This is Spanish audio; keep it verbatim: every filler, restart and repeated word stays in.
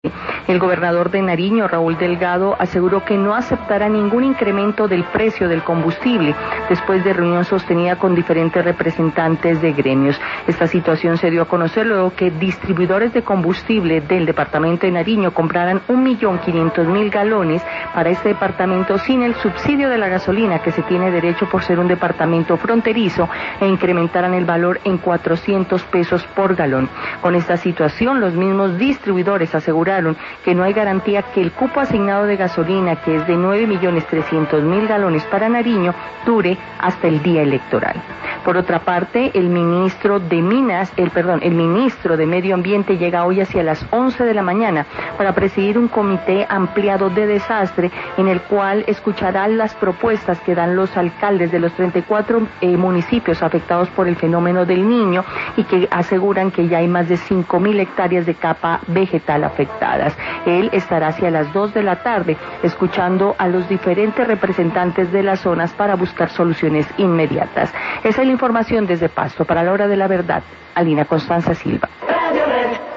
El gobernador de Nariño, Raúl Delgado, aseguró que no aceptará ningún incremento del precio del combustible después de reunión sostenida con diferentes representantes de gremios. Esta situación se dio a conocer luego que distribuidores de combustible del departamento de Nariño compraran un millón quinientos mil galones para este departamento sin el subsidio de la gasolina que se tiene derecho por ser un departamento fronterizo e incrementaran el valor en cuatrocientos pesos por galón. Con esta situación, los mismos distribuidores aseguraron que no hay garantía que el cupo asignado de gasolina, que es de nueve millones trescientos mil galones para Nariño, dure hasta el día electoral. Por otra parte, el ministro de Minas, el perdón, el ministro de Medio Ambiente llega hoy hacia las once de la mañana para presidir un comité ampliado de desastre en el cual escuchará las propuestas que dan los alcaldes de los treinta y cuatro eh, municipios afectados por el fenómeno del Niño y que aseguran que ya hay más de cinco mil hectáreas de capa vegetal afectadas. Él estará hacia las dos de la tarde escuchando a los diferentes representantes de las zonas para buscar soluciones inmediatas. Esa es la información desde Pasto. Para la hora de la verdad, Alina Constanza Silva.